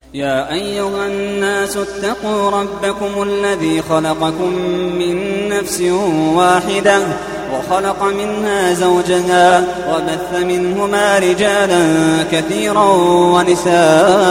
يا أيها الناس اتقوا ربكم الذي خلقكم من نفس واحدة وخلق منها زوجها وبث منهما رجالا كثيرا ونساء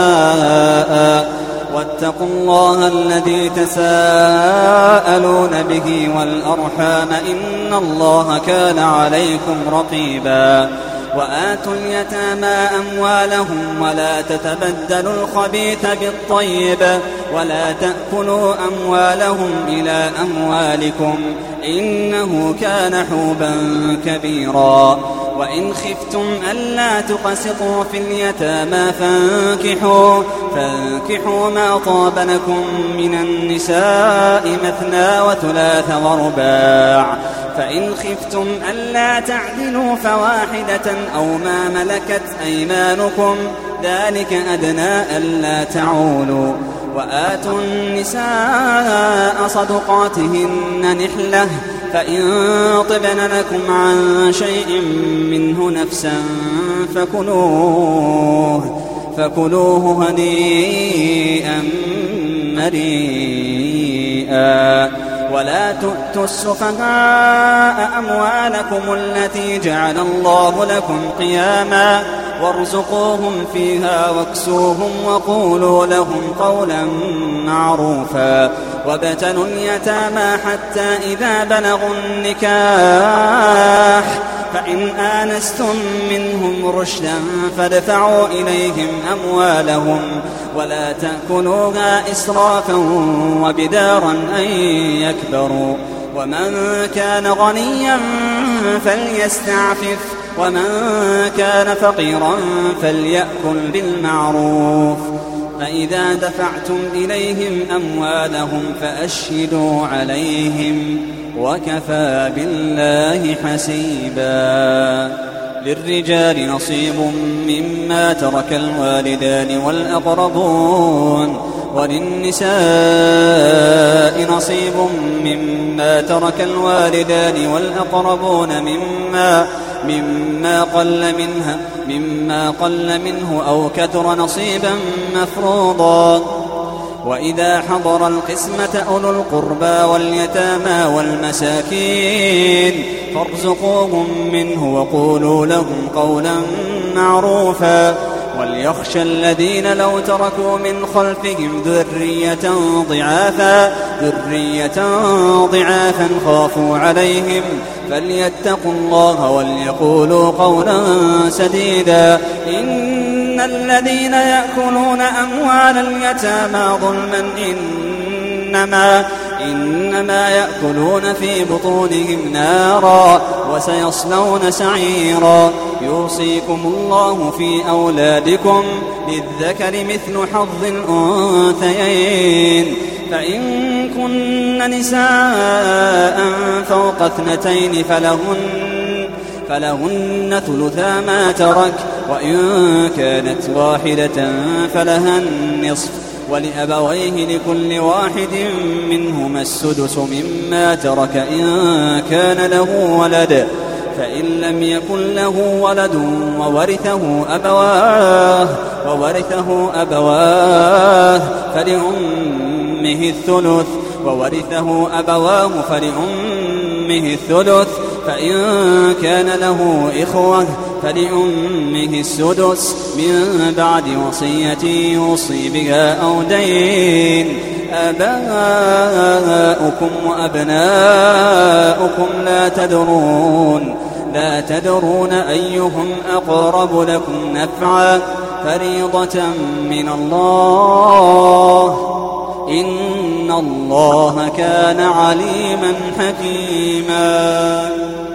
واتقوا الله الذي تساءلون به والأرحام إن الله كان عليكم رقيبا وآتوا اليتامى أموالهم ولا تتبدلوا الخبيث بالطيب ولا تأكلوا أموالهم إلى أموالكم إنه كان حوبا كبيرا وإن خفتم ألا تقسطوا في اليتامى فانكحوا ما طاب لكم من النساء مثنى وثلاث ورباع فإن خفتم ألا تعدلوا فواحدة أو ما ملكت أيمانكم ذلك أدنى ألا تعولوا وآتوا النساء صدقاتهن نحلة فإن طبن لكم عن شيء منه نفسا فكلوه هنيئا مريئا ولا تؤتوا السفهاء أموالكم التي جعل الله لكم قياما وارزقوهم فيها واكسوهم وقولوا لهم قولا معروفا وابتلوا اليتامى حتى إذا بلغوا النكاح فإن آنستم منهم رشدا فادفعوا إليهم أموالهم ولا تأكلوها إسرافا وبدارا أن يكبروا ومن كان غنيا فليستعفف ومن كان فقيرا فليأكل بالمعروف فإذا دفعتم إليهم أموالهم فأشهدوا عليهم وكفى بالله حسيبا للرجال نصيب مما ترك الوالدان والأقربون وللنساء نصيب مما ترك الوالدان والأقربون مما قل منه أو كثر نصيبا مفروضا وإذا حضر القسمة أولو القربى واليتامى والمساكين فارزقوهم منه وقولوا لهم قولا معروفا وليخشى الذين لو تركوا من خلفهم ذرية ضعافا خافوا عليهم فليتقوا الله وليقولوا قولا سديدا إن الذين يأكلون أموال اليتامى ظلما إنما يأكلون في بطونهم نارا وسيصلون سعيرا يوصيكم الله في أولادكم للذكر مثل حظ الأنثيين فإن كن نساء فوق 2 فلهن ثلثا ما ترك وإن كانت واحدة فلها النصف ولأبويه لكل واحد منهما السدس مما ترك إن كان له ولد فإن لم يكن له ولد وورثه أبواه فلأمه الثلث فإن كان له إخوة فلأمه السدس من بعد وصية يوصي بها أو دين آباؤكم وأبناؤكم لا تدرون أيهم أقرب لكم نفعا فريضة من الله إن الله كان عليما حكيما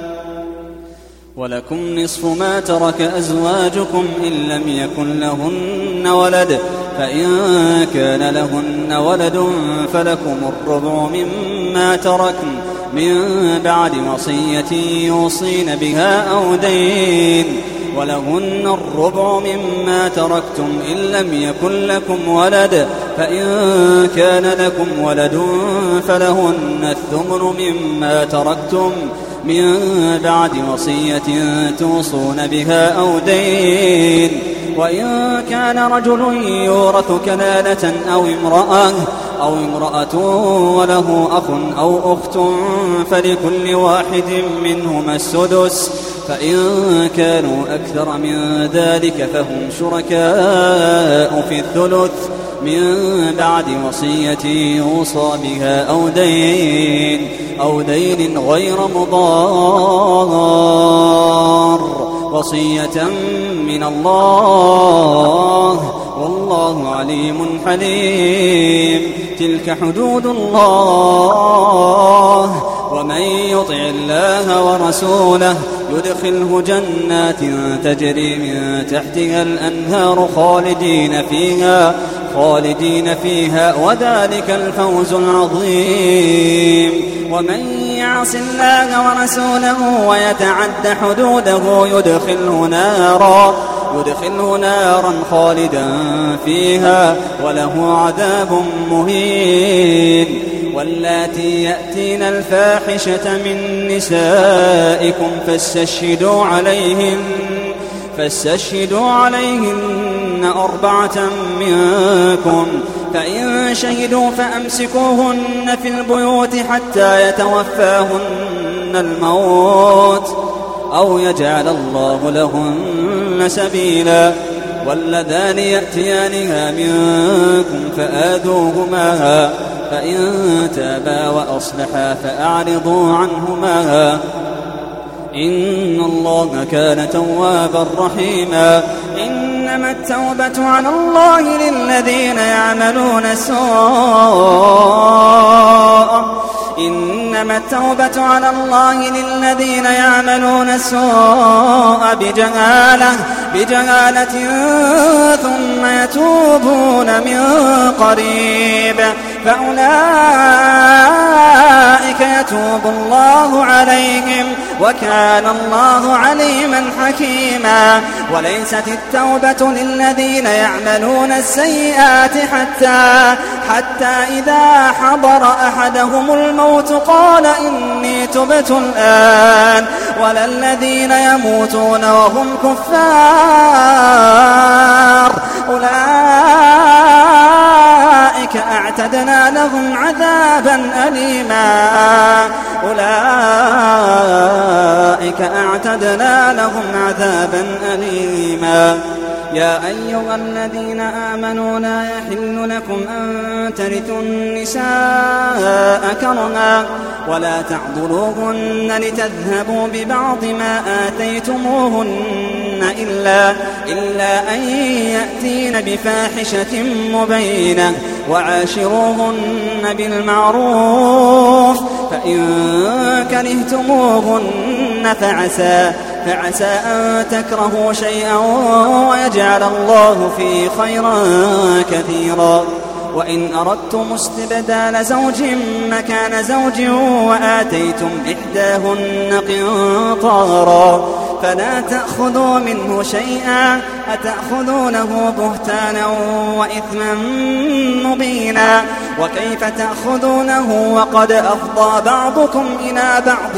ولكم نصف ما ترك أزواجكم إن لم يكن لهن ولد فإن كان لهن ولد فلكم الربع مما تركن من بعد وصية يوصين بها أو دين ولهن الربع مما تركتم إن لم يكن لكم ولد فإن كان لكم ولد فلهن الثمن مما تركتم من بعد وصية توصون بها أو دين وإن كان رجل يورث كلالة أو امرأة وله أخ أو أخت فلكل واحد منهما السدس، فإن كانوا أكثر من ذلك فهم شركاء في الثلث من بعد وصية يوصى بها أو دين غير مضار، وصية من الله والله عليم حليم. تلك حدود الله، ومن يطع الله ورسوله يدخله جنات تجري من تحتها الأنهار خالدين فيها وذلك الفوز العظيم. ومن يعص الله ورسوله ويتعد حدوده يدخله نارا خالدا فيها وله عذاب مهين. واللاتي يأتين الفاحشة من نسائكم فاستشهدوا عليهن 4 منكم، فإن شهدوا فأمسكوهن في البيوت حتى يتوفاهن الموت أو يجعل الله لهن سبيلا. واللذان يأتيانها منكم فآذوهما، فإن تابا وأصلحا فأعرضوا عنهما، إن الله كان توابا رحيما. إنما التوبة على الله للذين يعملون السوء بجهالة ثم يتوبون من قريب فأولئك يتوب الله عليهم وكان الله عليما حكيما. وليست التوبة للذين يعملون السيئات حتى إذا حضر أحدهم الموت قال إني تبت الآن، ولا الذين يموتون وهم كفار أولئك أعتدنا لهم عذابا أليما. يا أيها الذين آمنوا لا يحل لكم أن ترثوا النساء كرها ولا تعضلوهن لتذهبوا ببعض ما آتيتموهن إلا أن يأتين بفاحشة مبينة وعاشروهن بالمعروف، فإن كرهتموهن فعسى أن تكرهوا شيئا ويجعل الله فيه خيرا كثيرا. وإن أردتم استبدال زوج مكان زوج وآتيتم إحداهن قنطارا فلا تأخذوا منه شيئا أتأخذونه بهتانا وإثما مبينا. وكيف تأخذونه وقد أفضى بعضكم إلى بعض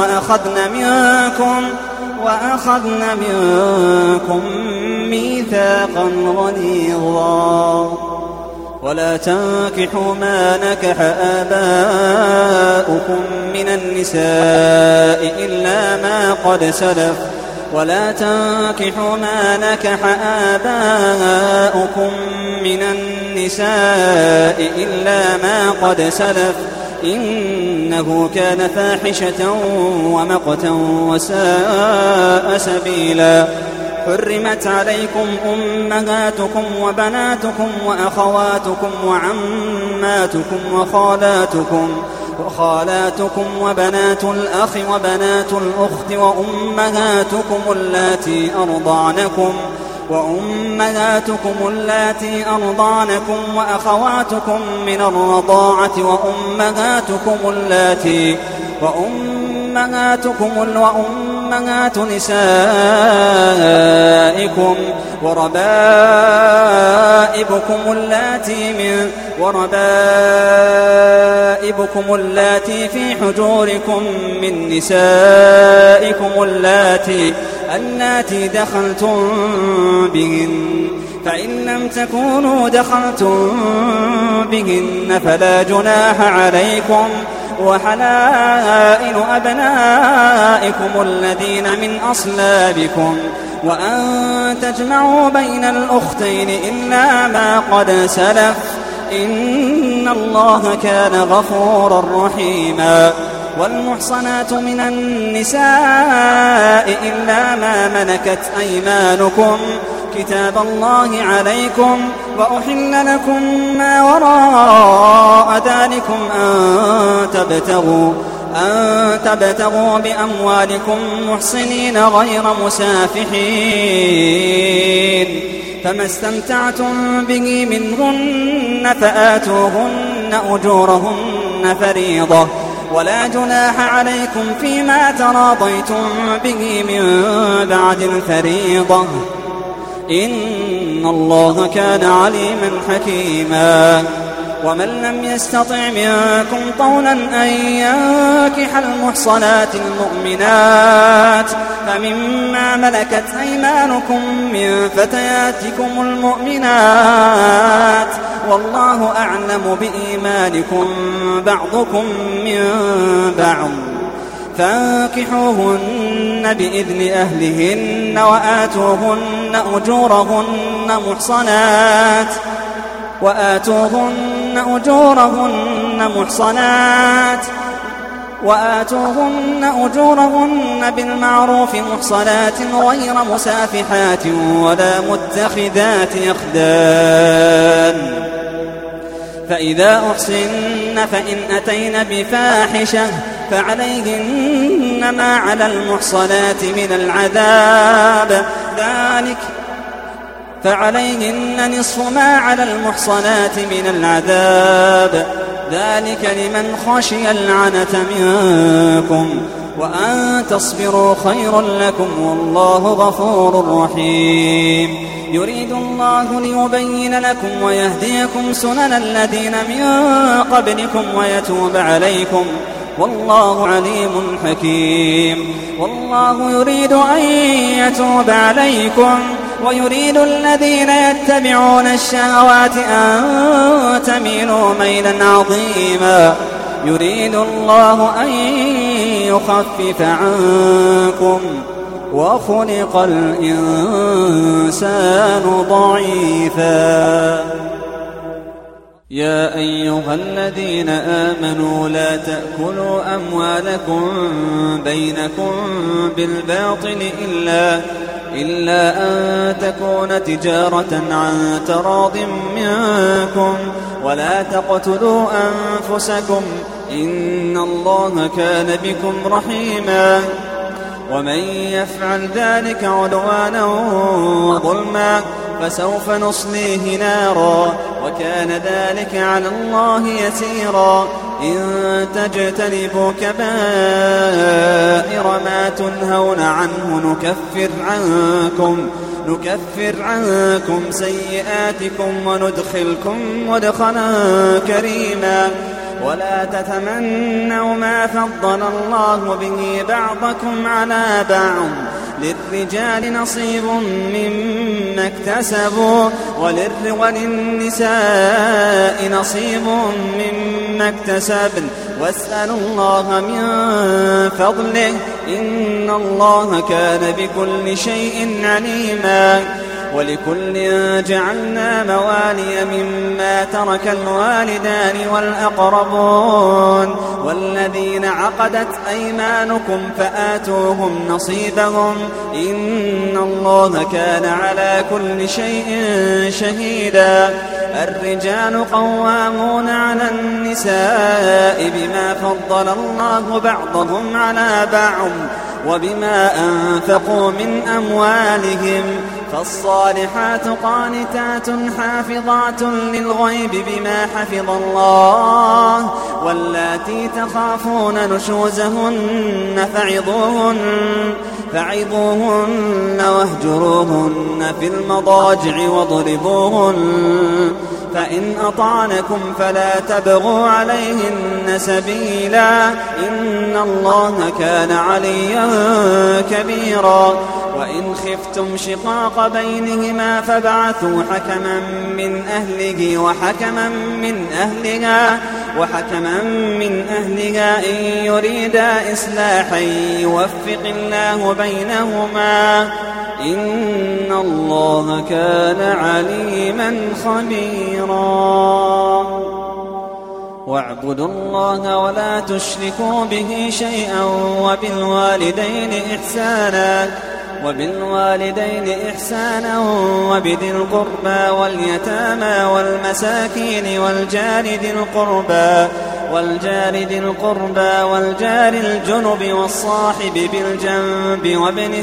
وأخذن منكم ميثاقا غليظا. ولا تنكحوا ما نكح آباؤكم من النساء إلا ما قد سلف إنه كان فاحشة ومقتا وساء سبيلا. حرمت عليكم أمهاتكم وبناتكم وأخواتكم وعماتكم وخالاتكم وبنات الأخ وبنات الأخت وأمهاتكم اللاتي أرضعنكم وأخواتكم من الرضاعة وأمهاتكم أمهات نسائكم وربائبكم اللاتي في حجوركم من نسائكم اللاتي دخلتم بهن، فإن لم تكونوا دخلتم بهن فلا جناح عليكم، وحلائل أبنائكم الذين من أصلابكم، وأن تجمعوا بين الأختين إلا ما قد سلف، إن الله كان غفورا رحيما. والمحصنات من النساء إلا ما ملكت أيمانكم كتاب الله عليكم، وأحل لكم ما وراء ذلكم أن تبتغوا بأموالكم محصنين غير مسافحين، فما استمتعتم به منهن فآتوهن أجورهن فريضة، ولا جناح عليكم فيما تراضيتم به من بعد الفريضة، إن الله كان عليما حكيما. ومن لم يستطع منكم طولا أن ينكح المحصنات المؤمنات فمما ملكت أيمانكم من فتياتكم المؤمنات، والله أعلم بإيمانكم بعضكم من بعض، فانكحوهن بإذن أهلهن وآتوهن أجورهن بالمعروف محصنات غير مسافحات ولا متخذات أخدان، فإذا أحصن فإن أتين بفاحشة فعليهن ما على المحصنات من العذاب، فعليهن نصف ما على المحصنات من العذاب، ذلك لمن خشي العنة منكم، وأن تصبروا خير لكم، والله غفور رحيم. يريد الله ليبين لكم ويهديكم سنن الذين من قبلكم ويتوب عليكم، والله عليم حكيم. والله يريد أن يتوب عليكم ويريد الذين يتبعون الشهوات أن تميلوا ميلا عظيما. يريد الله أن يخفف عنكم وخلق الإنسان ضعيفا. يا أيها الذين آمنوا لا تأكلوا أموالكم بينكم بالباطل إلا أن تكون تجارة عن تراض منكم، ولا تقتلوا أنفسكم إن الله كان بكم رحيما. ومن يفعل ذلك عدوانا وظلما فسوف نصليه نارا، وكان ذلك على الله يسيرا. إن تجتنبوا كبائر ما تنهون عنه نكفر عنكم سيئاتكم وندخلكم مدخلا كريما. ولا تتمنوا ما فضل الله به بعضكم على بعض، للرجال نصيب مما اكتسبوا وللنساء نصيب مما اكتسبن، واسألوا الله من فضله إن الله كان بكل شيء عليما. ولكل جعلنا موالي مما ترك الوالدان والأقربون والذين عقدت أيمانكم فآتوهم نصيبهم إن الله كان على كل شيء شهيدا. الرجال قوامون على النساء بما فضل الله بعضهم على بعض وبما أنفقوا من أموالهم، فالصالحات قانتات حافظات للغيب بما حفظ الله واللاتي تخافون نشوزهن فعظوهن واهجروهن في المضاجع واضربوهن فإن أطعنكم فلا تبغوا عليهن سبيلا إن الله كان عليا كبيرا وإن خفتم شقاق بينهما فابعثوا حكما من أهله وحكما من أهلها إن يريدا إصلاحا يوفق الله بينهما إن الله كان عليما خبيرا واعبدوا الله ولا تشركوا به شيئا وبالوالدين إحسانا وبذي القربى واليتامى والمساكين والجار الجنب والصاحب بالجنب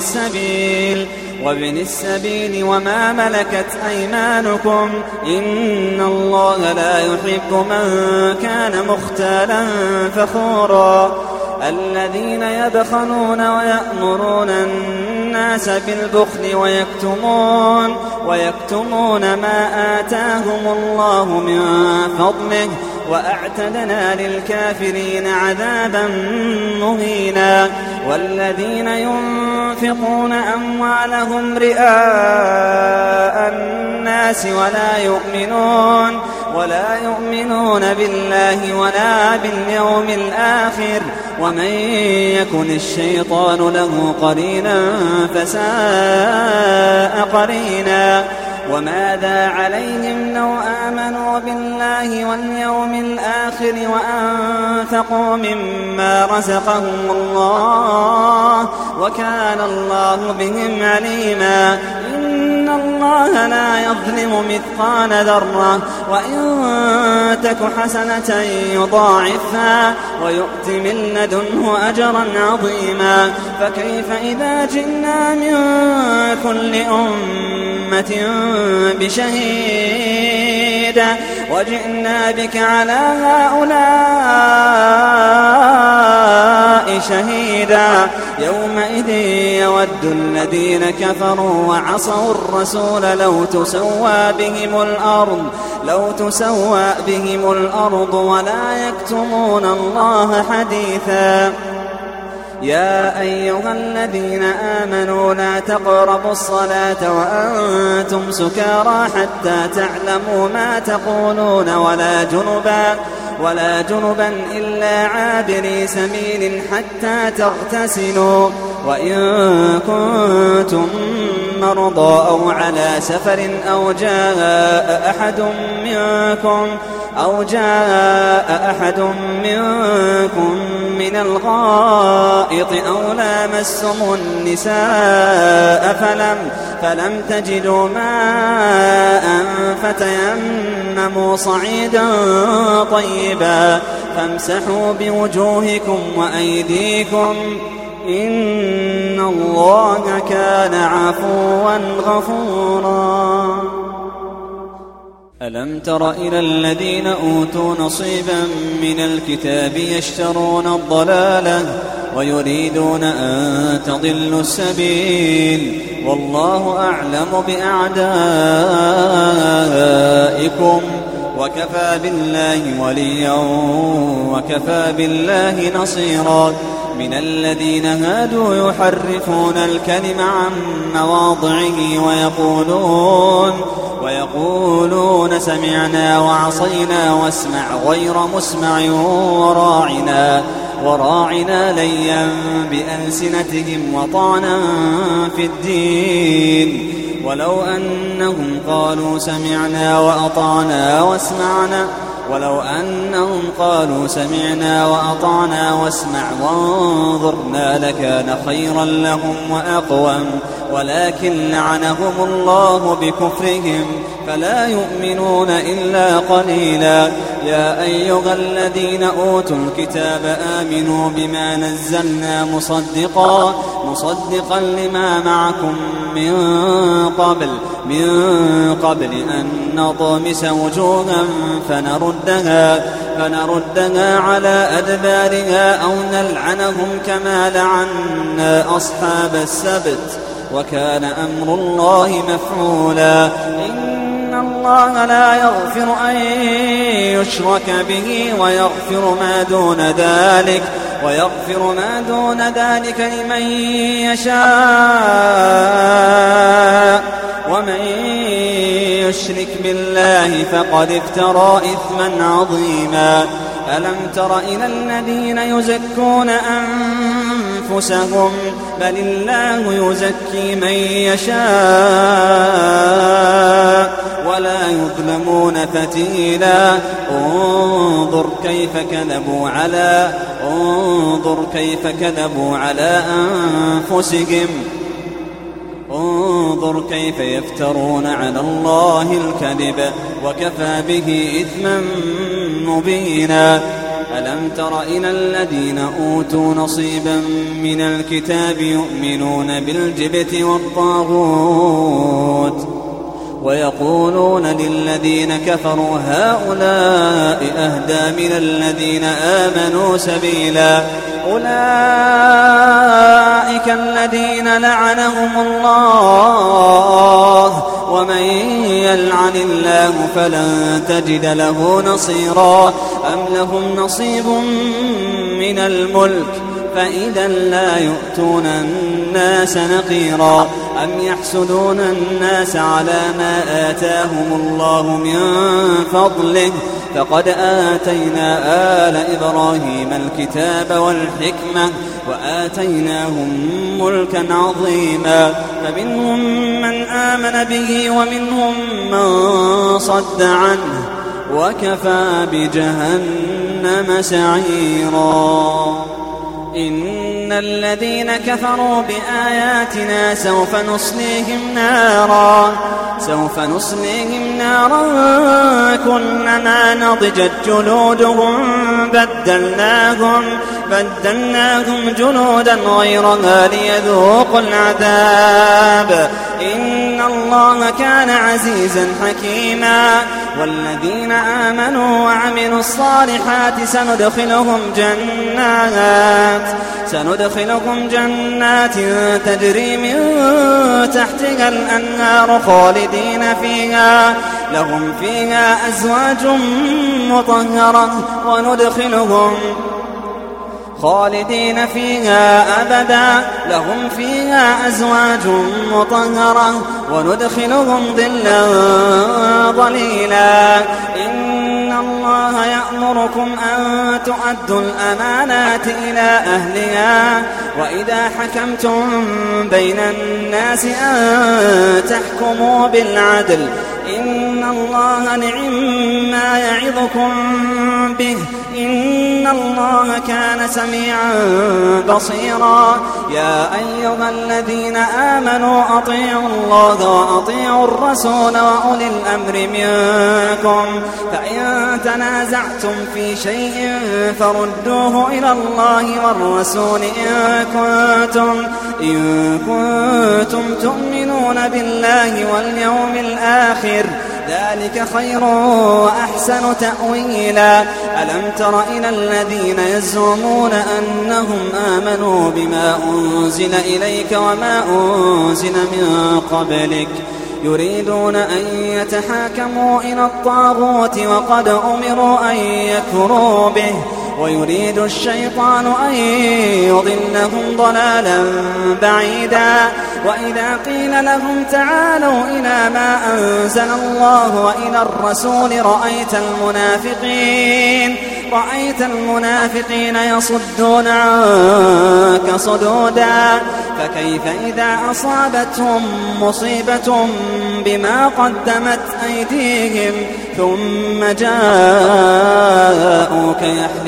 وابن السبيل وما ملكت أيمانكم إن الله لا يحب من كان مختالا فخورا الذين يبخلون ويأمرون الناس بالبخل ويكتمون ما آتاهم الله من فضله وأعتدنا للكافرين عذابا مهينا والذين ينفقون أموالهم رئاء الناس ولا يؤمنون بالله ولا باليوم الآخر ومن يكن الشيطان له قرينا فساء قرينا وماذا عليهم لو آمنوا بالله واليوم الآخر وأنفقوا مما رزقهم الله وكان الله بهم عليما إن الله لا يظلم مثقال ذرة وإن تك حسنة يضاعفها ويؤت من لدنه أجرا عظيما فكيف إذا جئنا من كل أمة بشهيد وجئنا بك على هؤلاء شهيدا يومئذ يود الذين كفروا وعصوا الرسول لو تسوى بهم الأرض ولا يكتمون الله حديثا يا أيها الذين آمنوا لا تقربوا الصلاة وأنتم سكارى حتى تعلموا ما تقولون ولا جنبا إلا عابري سبيل حتى تغتسلوا وإن كنتم مرضى أو على سفر أو جاء أحد منكم من الغائط أو لامستم النساء فلم تجدوا ماء فتيمموا صعيدا طيبا فامسحوا بوجوهكم وأيديكم إن الله كان عفوا غفورا ألم تر إلى الذين أوتوا نصيبا من الكتاب يشترون الضلالة ويريدون أن تضلوا السبيل والله أعلم بأعدائكم وكفى بالله وليا وكفى بالله نصيرا من الذين هادوا يحرفون الكلم عن مواضعه ويقولون سمعنا وعصينا واسمع غير مسمع وراعنا ليا بألسنتهم وطعنا في الدين ولو أنهم قالوا سمعنا وأطعنا واسمع وانظرنا لكان خيرا لهم وأقوم ولكن لعنهم الله بكفرهم فلا يؤمنون إلا قليلا يا أيها الذين أوتوا الكتاب آمنوا بما نزلنا مصدقا لما معكم من قبل أن نطمس وجوها فنردها على أدبارها أو نلعنهم كما لعنا أصحاب السبت وكان أمر الله مفعولا. إن الله لا يغفر أن يشرك به ويغفر ما دون ذلك لمن يشاء ومن يشرك بالله فقد افترى إثما عظيما. ألم تر إلى الذين يزكون أنفسهم بل الله يزكي من يشاء ولا يظلمون فتيلا. انظر كيف كذبوا على أنفسهم. انظر كيف يفترون على الله الكذب وكفى به إثما مبينا. ألم تر إلى الذين أوتوا نصيبا من الكتاب يؤمنون بالجبت والطاغوت ويقولون للذين كفروا هؤلاء أهدى من الذين آمنوا سبيلا. أولئك الذين لعنهم الله ومن يلعن الله فلن تجد له نصيرا. أم لهم نصيب من الملك فإذا لا يؤتون الناس نقيرا. أم يحسدون الناس على ما آتاهم الله من فضله فقد آتينا آل إبراهيم الكتاب والحكمة وآتيناهم ملكا عظيما. فمنهم من آمن به ومنهم من صد عنه وكفى بجهنم سعيرا. إن الذين كفروا بآياتنا سوف نصليهم نارا كلما نضجت جلودهم بدلناهم جلودا غيرها ليذوقوا العذاب. إن الله كان عزيزا حكيما. والذين آمنوا وعملوا الصالحات سندخلهم جنات تجري من تحتها الأنهار خالدين فيها لهم فيها أزواج مطهرة خالدين فيها أبدا لهم فيها أزواج مطهرة وندخلهم ظلا ظليلا. إن الله يأمركم أن تؤدوا الأمانات إلى أهلها وإذا حكمتم بين الناس أن تحكموا بالعدل. إن الله نعم يعظكم به إن الله كان سميعا بصيرا. يا أيها الذين آمنوا أطيعوا الله وأطيعوا الرسول وأولي الأمر منكم فإن تنازعتم في شيء فردوه إلى الله والرسول إن كنتم تؤمنون بالله واليوم الآخر ذلك خير وأحسن تأويلا. ألم تر إلى الذين يزعمون أنهم آمنوا بما أنزل إليك وما أنزل من قبلك يريدون أن يتحاكموا إلى الطاغوت وقد أمروا أن يكفروا به ويريد الشيطان أن يضلهم ضلالا بعيدا. وإذا قيل لهم تعالوا إلى ما أنزل الله وإلى الرسول رأيت المنافقين يصدون عنك صدودا. فكيف إذا أصابتهم مصيبة بما قدمت أيديهم ثم جاءوك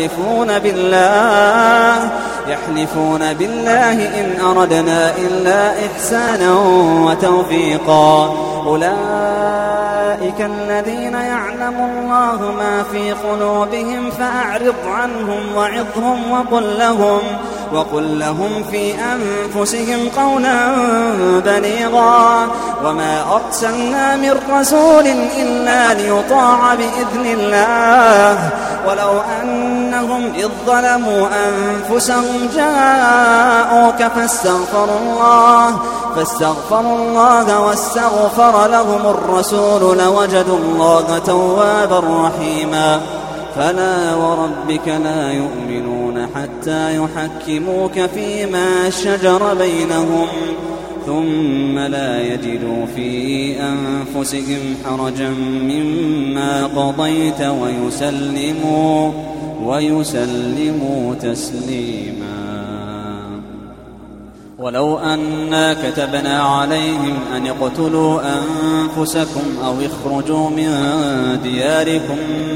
يحلفون بالله إن أردنا إلا إحسانا وتوفيقا. أولئك أولئك الذين يعلم الله ما في قلوبهم فأعرض عنهم وعظهم وقل لهم في أنفسهم قولا بليغا وما أرسلنا من رسول إلا ليطاع بإذن الله ولو أنهم إذ ظلموا أنفسهم جاءوك فاستغفروا الله واستغفر لهم الرسول لوجدوا الله توابا رحيما فلا وربك لا يؤمنون حتى يحكموك فيما شجر بينهم ثم لا يجدوا في أنفسهم حرجا مما قضيت ويسلموا تسليما ولو أنا كتبنا عليهم أن اقتلوا أنفسكم أو اخرجوا من دياركم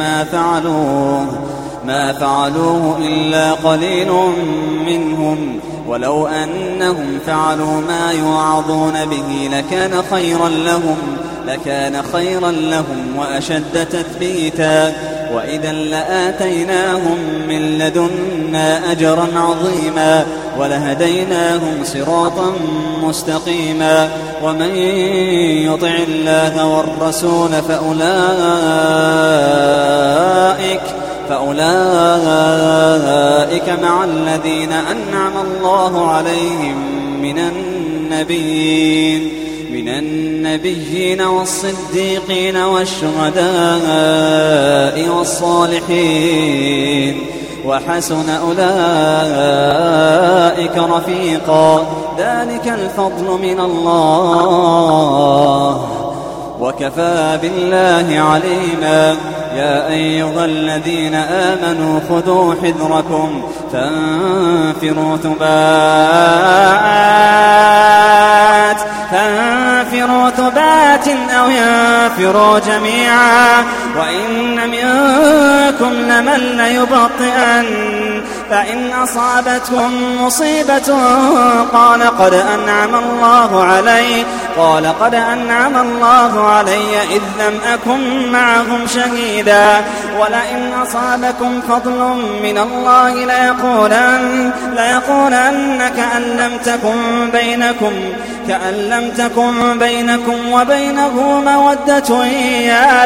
ما فعلوه إلا قليل منهم ولو أنهم فعلوا ما يوعظون به لكان خيرا لهم وأشد تثبيتا وإذا لآتيناهم من لدنا أجرا عظيما ولهديناهم صراطا مستقيما ومن يطع الله والرسول فأولئك مع الذين أنعم الله عليهم من النبيين والصديقين والشهداء والصالحين وحسن أولئك رفيقا ذلك الفضل من الله وكفى بالله عليما يا أيها الذين آمنوا خذوا حذركم فانفروا ثبات أو ينفروا جميعا وإن منكم لمن ليبطئن فإن أصابتهم مصيبة قال قد أنعم الله علي إذ لم أكن معهم شهيدا ولئن أصابكم فضل من الله ليقولن كأن لم تكن بينكم وبينه مودة يا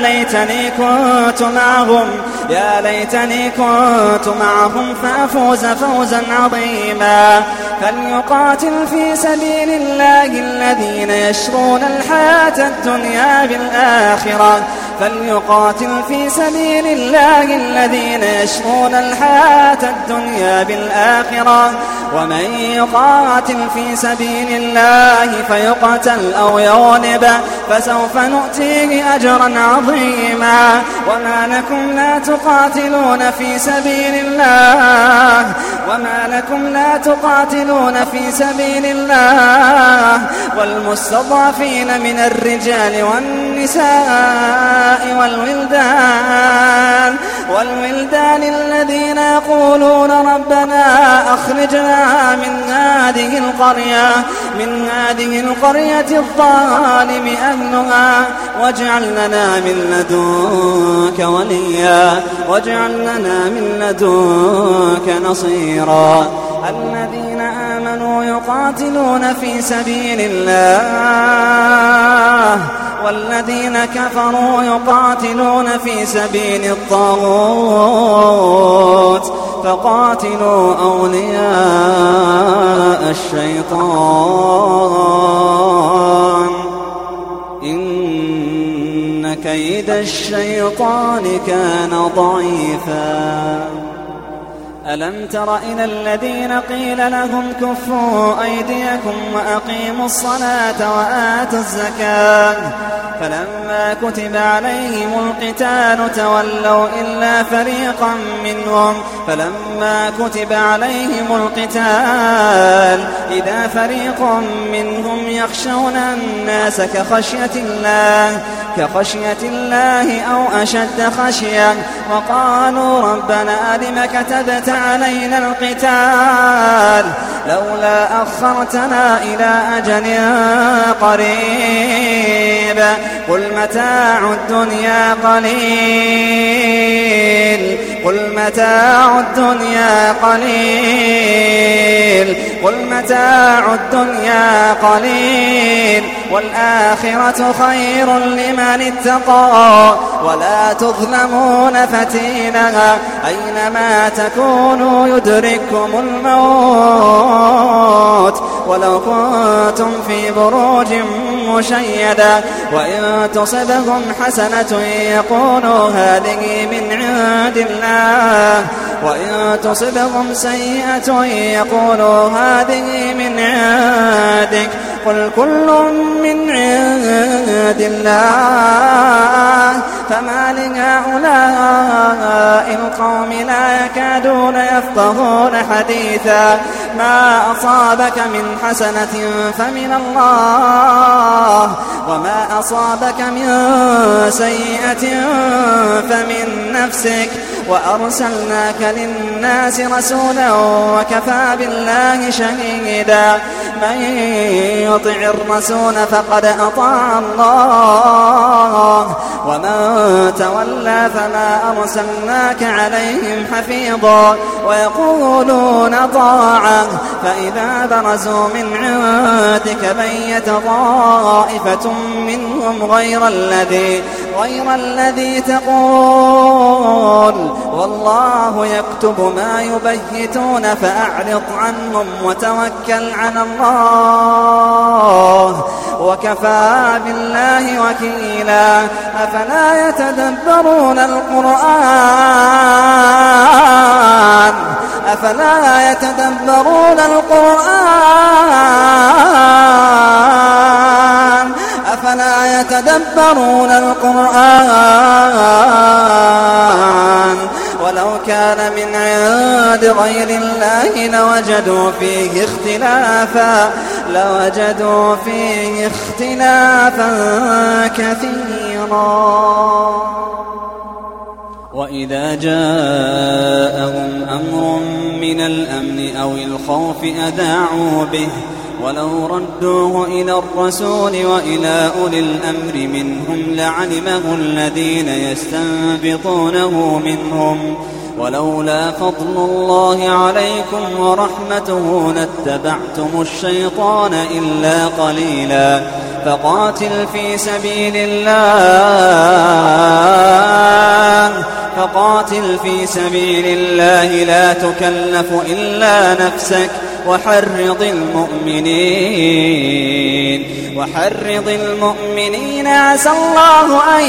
ليتني كنت معهم فأفوز فوزا عظيما فليقاتل في سبيل الله الذين يشرون الحياة الدنيا بالآخرة ومن يقاتل في سبيل الله فيقتل أو يغلب فسوف نؤتيه أجرا عظيما وما لكم لا تقاتلون في سبيل الله والمستضعفين من الرجال والنساء والولدان الذين يقولون ربنا أخرجنا من هذه القرية الظالم أهلها واجعل لنا من لدنك نصيرا الذين آمنوا يقاتلون في سبيل الله والذين كفروا يقاتلون في سبيل الطاغوت فقاتلوا أولياء الشيطان إن كيد الشيطان كان ضعيفا ألم تر إلى الذين قيل لهم كفوا أيديكم وأقيموا الصلاة وآتوا الزكاة فلما كتب عليهم القتال تولوا إلا فريقا منهم فلما كتب عليهم القتال إذا فريق منهم يخشون الناس كخشية الله أو أشد خشية وقالوا ربنا لم كتبت علينا القتال لولا أخرتنا إلى أجل قريب قل متاع الدنيا قليل قل متاع الدنيا قليل قل متاع الدنيا قليل والآخرة خير لمن اتقى ولا تظلمون فتيلا أينما تكونوا يدرككم الموت ولو كنتم في بروج مشيدة وإن تصبهم حسنة يقولوا هذه من عند الله وإن تصبهم سيئة يقولوا هذه من عندك قل كل من عند الله فما لهؤلاء القوم لا يكادون يفقهون حديثا ما أصابك من حسنة فمن الله وما أصابك من سيئة فمن نفسك وأرسلناك للناس رسولا وكفى بالله شهيدا من يطع الرسول فقد أطاع الله ومن تولى فما أرسلناك عليهم حفيظا ويقولون طاعة فإذا برزوا من عندك بيت طائفة منهم غير الذي تقول والله يكتب ما يبيتون فأعرض عنهم وتوكل على الله وكفى بالله وكيلا أفلا يتدبرون القرآن أفلا يتدبرون القرآن أفلا يتدبرون القرآن ولو كان من عند غير الله لوجدوا فيه اختلافا كثيرا وإذا جاءهم أمر من الأمن أو الخوف أذاعوا به ولو ردوه إلى الرسول وإلى أولي الأمر منهم لعلمه الذين يستنبطونه منهم ولولا فضل الله عليكم ورحمته لاتبعتم الشيطان إلا قليلا فقاتل في سبيل الله لا تكلف إلا نفسك وحرض المؤمنين عسى الله أن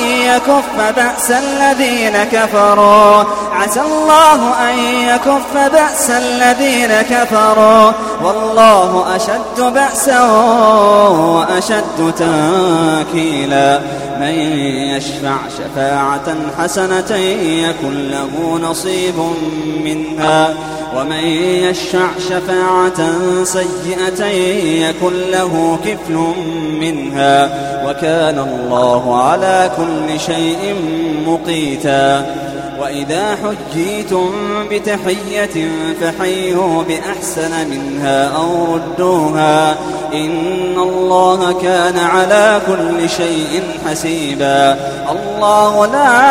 يكف بأس الذين كفروا والله أشد بأسا وأشد تنكيلا من يشفع شفاعة حسنة يكن له نصيب منها ومن يشفع شفاعة سيئة يكن له كفل منها وكان الله على كل شيء مقيتا وإذا حجيتم بتحية فحيوا بأحسن منها أو ردوها إن الله كان على كل شيء حسيبا الله لا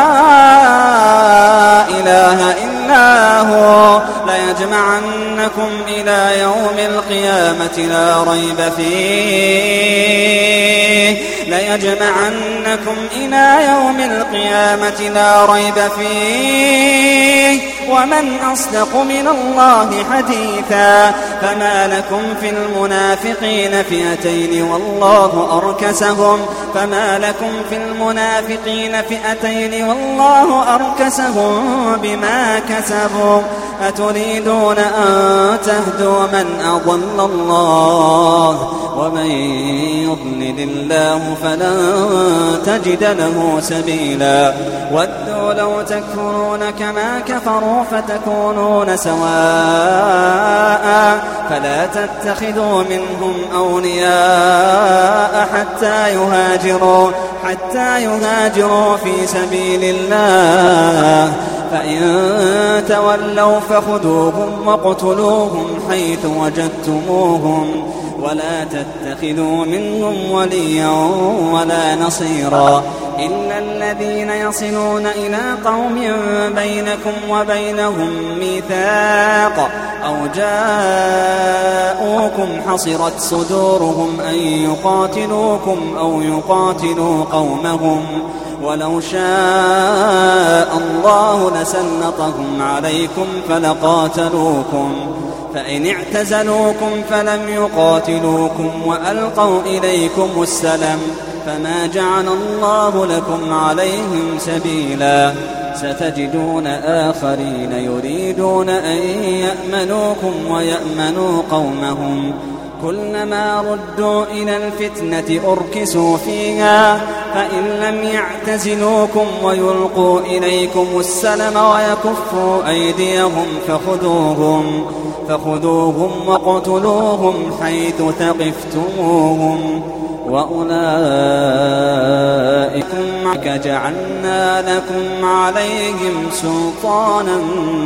إله إلا هو ليجمعنكم إلى يوم القيامة لا ريب فيه ومن أصدق من الله حديثا فما لكم في المنافقين فئتين والله أركسهم بما كسبوا أتريدون أن تهدوا من أضل الله ومن يضلل الله فلن تجد له سبيلا ودوا لو تكفرون كما كفروا فتكونون سواء فلا تتخذوا منهم أولياء حتى يهاجروا في سبيل الله فإن تولوا فخذوهم واقتلوهم حيث وجدتموهم ولا تتخذوا منهم وليا ولا نصيرا إلا الذين يصلون إلى قوم بينكم وبينهم ميثاق أو جاءوكم حصرت صدورهم أن يقاتلوكم أو يقاتلوا قومهم ولو شاء الله لسلطهم عليكم فلقاتلوكم فإن اعتزلوكم فلم يقاتلوكم وألقوا إليكم السلم فما جعل الله لكم عليهم سبيلا ستجدون آخرين يريدون أن يأمنوكم ويأمنوا قومهم كلما ردوا إلى الفتنة أركسوا فيها فإن لم يعتزلوكم ويلقوا إليكم السلم ويكفوا أيديهم فخذوهم واقتلوهم حيث ثقفتموهم وأولئك جعلنا لكم عليهم سلطانا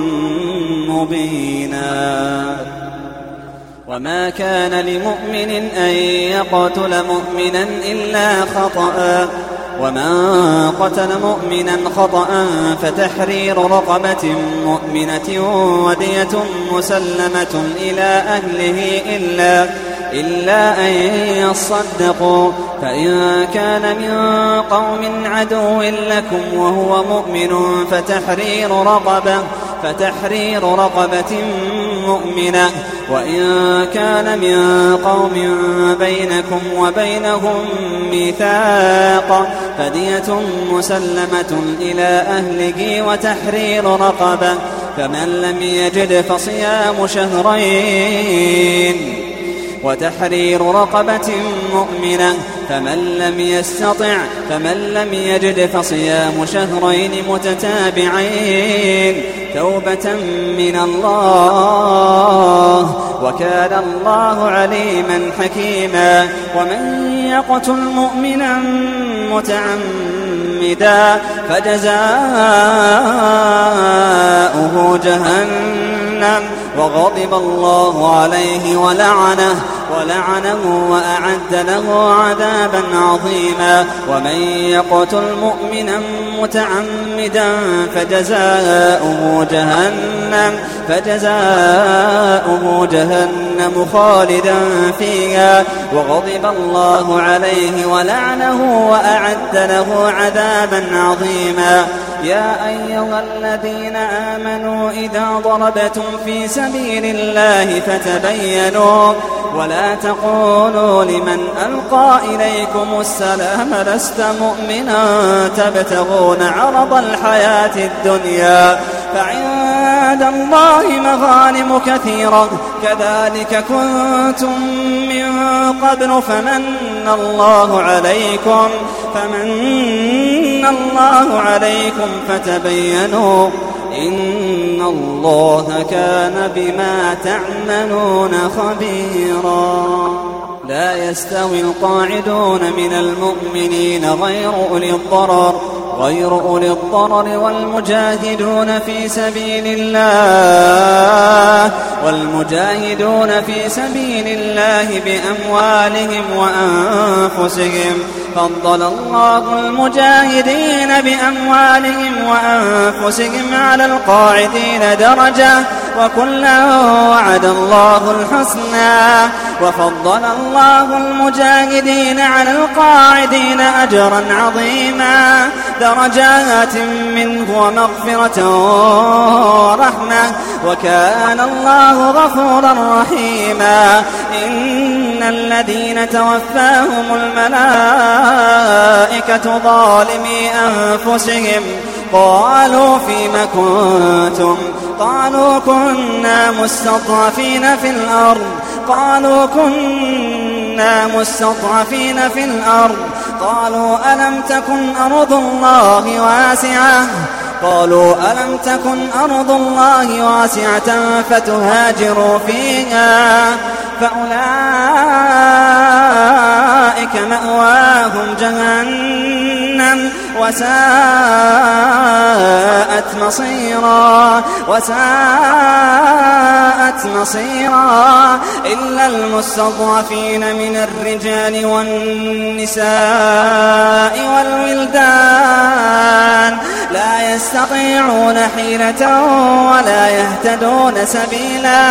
مبينا وما كان لمؤمن أن يقتل مؤمنا إلا خطأ ومن قتل مؤمنا خطأ فتحرير رقبة مؤمنة ودية مسلمة إلى أهله إلا أن يصدقوا فإن كان من قوم عدو لكم وهو مؤمن فتحرير رقبة مؤمنة وإن كان من قوم بينكم وبينهم ميثاق فدية مسلمة إلى أهله وتحرير رقبة فمن لم يجد فصيام شهرين وتحرير رقبة مؤمنة فمن لم يجد فصيام شهرين متتابعين توبة من الله وكان الله عليما حكيما ومن يقتل مؤمنا متعمدا فجزاؤه جهنم وغضب الله عليه ولعنه وأعد له عذابا عظيما ومن يقتل مؤمنا متعمدا فجزاؤه جهنم خالدا فيها وغضب الله عليه ولعنه وأعد له عذابا عظيما يا أيها الذين آمنوا إذا ضربتم في سبيل الله فتبينوا ولا تقولوا لمن ألقى إليكم السلام لست مؤمنا تبتغون عرض الحياة الدنيا فعند الله مغانم كثيرة كذلك كنتم من قبل فمن الله عليكم فتبينوا إن الله كان بما تعملون خبيرا لا يستوي القاعدون من المؤمنين غير أولي الضرر والمجاهدون في سبيل الله بأموالهم وأنفسهم فضل الله المجاهدين بأموالهم وأنفسهم على القاعدين درجة وكلا وعد الله الحسنى وفضل الله المجاهدين على القاعدين أجرا عظيما درجات منه ومغفرة ورحمة وكان الله غفورا رحيما إن الذين توفاهم الملائكة ظالمي أنفسهم قالوا فيم كنتم قالوا كنا مستضعفين في الأرض قالوا ألم تكن أرض الله واسعة فتهاجروا فيها فأولئك مأواهم جهنم وساءت مصيرا إلا المستضعفين من الرجال والنساء والولدان لا يستطيعون حيلة ولا يهتدون سبيلا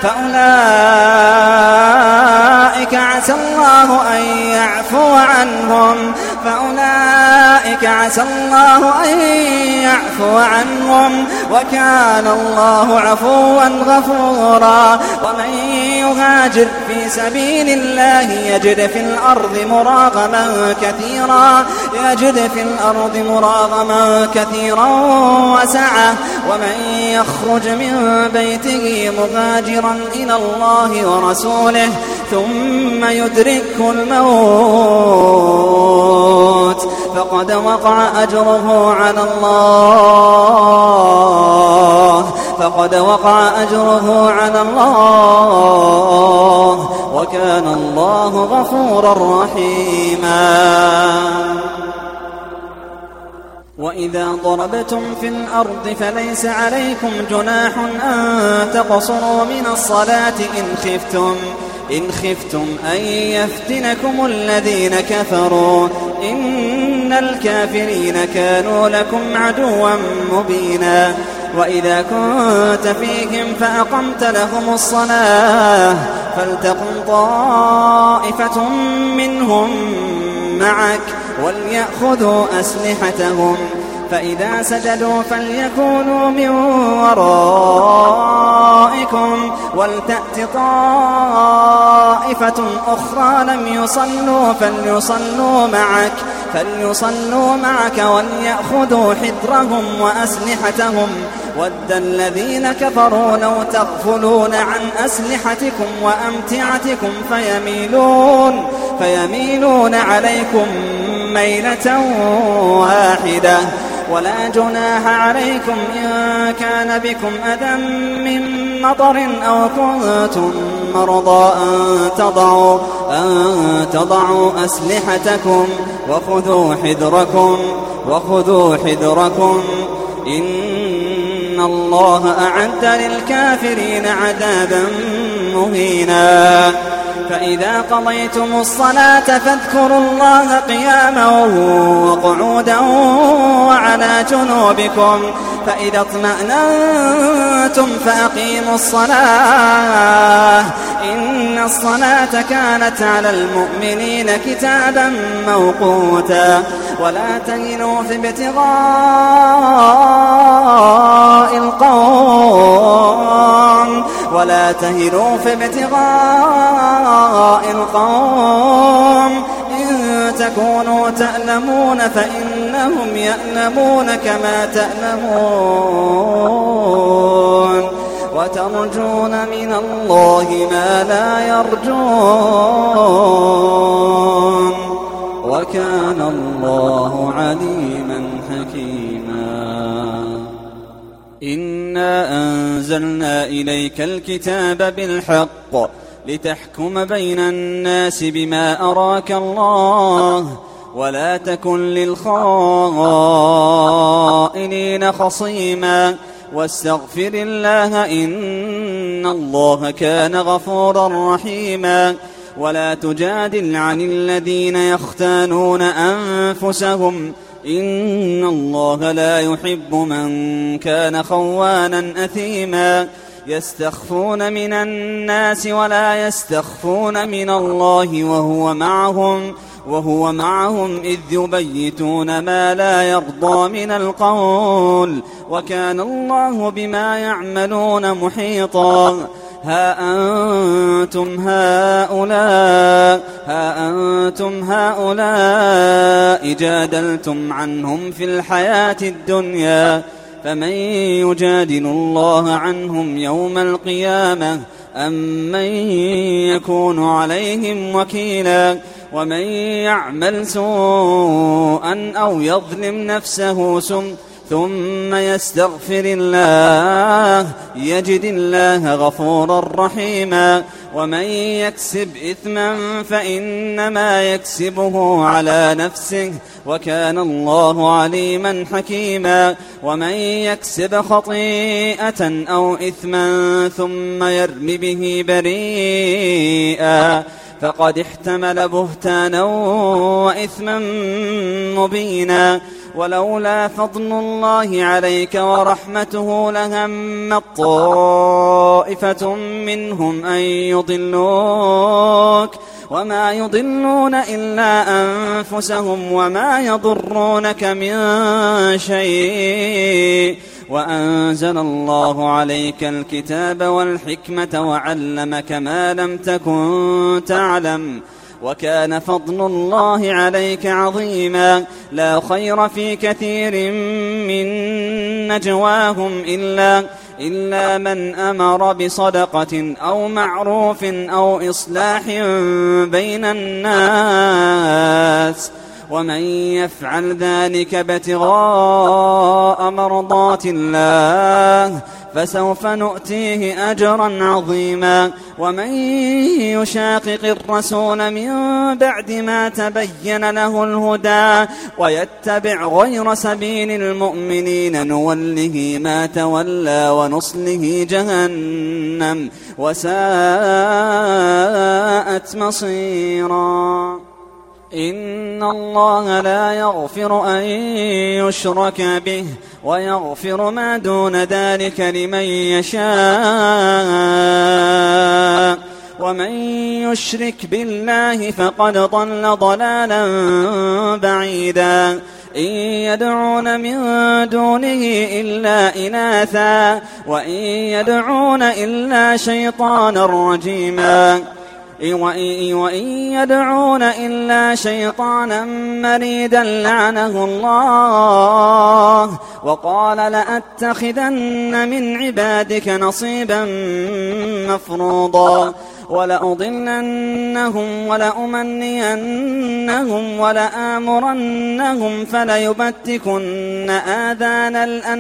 فأولئك عسى الله أن يعفو عنهم وكان الله عفوا غفورا ومن يهاجر في سبيل الله يجد في الأرض مراغما كثيرا وسعة ومن يخرج من بيته مهاجرا إلى الله ورسوله ثم يدركه الموت فقد وقع أجره على الله وكان الله غفورا رحيما وإذا ضربتم في الأرض فليس عليكم جناح أن تقصروا من الصلاة إن خفتم أن يفتنكم الذين كفروا إن الكافرين كانوا لكم عدوا مبينا وإذا كنت فيهم فأقمت لهم الصلاة فلتقم طائفة منهم معك وليأخذوا أسلحتهم فإذا سجدوا فليكونوا من ورائكم ولتأت طائفة أخرى لم يصلوا فليصلوا معك وليأخذوا حذرهم وأسلحتهم ود الذين كفروا لو تغفلون عن أسلحتكم وأمتعتكم فيميلون عليكم ميلة واحدة ولا جناح عليكم إن كان بكم أذى من مطر أو كنتم مرضى أن تضعوا أسلحتكم وخذوا حذركم إن الله أعد للكافرين عذابا مهينا فإذا قضيتم الصلاة فاذكروا الله قياما وقعودا وعلى جنوبكم فإذا اطمأننتم فأقيموا الصلاة إن الصلاة كانت على المؤمنين كتابا موقوتا ولا تهنوا في ابتغاء القوم إن تكونوا تألمون فإنهم يألمون كما تألمون وترجون من الله ما لا يرجون وكان الله عليما حكيما إنا أنزلنا إليك الكتاب بالحق لتحكم بين الناس بما أراك الله ولا تكن للخائنين خصيما واستغفر الله إن الله كان غفورا رحيما ولا تجادل عن الذين يختانون أنفسهم إن الله لا يحب من كان خوانا أثيما يستخفون من الناس ولا يستخفون من الله وهو معهم إذ يبيتون ما لا يرضى من القول وكان الله بما يعملون محيطا ها أنتم هؤلاء جادلتم عنهم في الحياة الدنيا فمن يجادل الله عنهم يوم القيامة أم من يكون عليهم وكيلا ومن يعمل سوءا أو يظلم نفسه ثم يستغفر الله يجد الله غفورا رحيما. ومن يكسب إثما فإنما يكسبه على نفسه وكان الله عليما حكيما. ومن يكسب خطيئة أو إثما ثم يرم به بريئا فقد احتمل بهتانا وإثما مبينا. ولولا فضل الله عليك ورحمته لهم طائفة منهم أن يضلوك وما يضلون إلا أنفسهم وما يضرونك من شيء. وأنزل الله عليك الكتاب والحكمة وعلمك ما لم تكن تعلم وكان فضل الله عليك عظيما. لا خير في كثير من نجواهم إلا من أمر بصدقة أو معروف أو إصلاح بين الناس ومن يفعل ذلك ابتغاء مرضات الله فسوف نؤتيه أجرا عظيما. ومن يشاقق الرسول من بعد ما تبين له الهدى ويتبع غير سبيل المؤمنين نوله ما تولى ونصله جهنم وساءت مصيرا. إن الله لا يغفر أن يشرك به ويغفر ما دون ذلك لمن يشاء ومن يشرك بالله فقد ضل ضلالا بعيدا. إن يدعون من دونه إلا إناثا وإن يدعون إلا شيطانا رجيما. وإن يدعون إلا شيطانا مريدا لعنه الله وقال لأتخذن من عبادك نصيبا مفروضا. ولأضلنهم ولأمنينهم ولآمرنهم فليبتكن آذان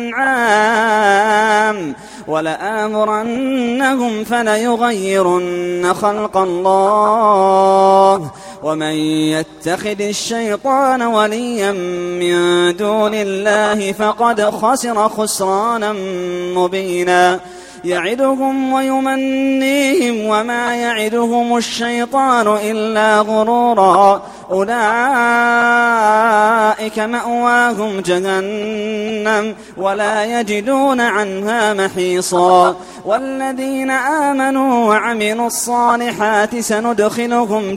الأنعام ولآمرنهم فليغيرن خلق الله. ومن يتخذ الشيطان وليا من دون الله فقد خسر خسرانا مبينا. يعدهم ويمنيهم وما يعدهم الشيطان إلا غرورا. أولئك مأواهم جهنم ولا يجدون عنها محيصا. والذين آمنوا وعملوا الصالحات سندخلهم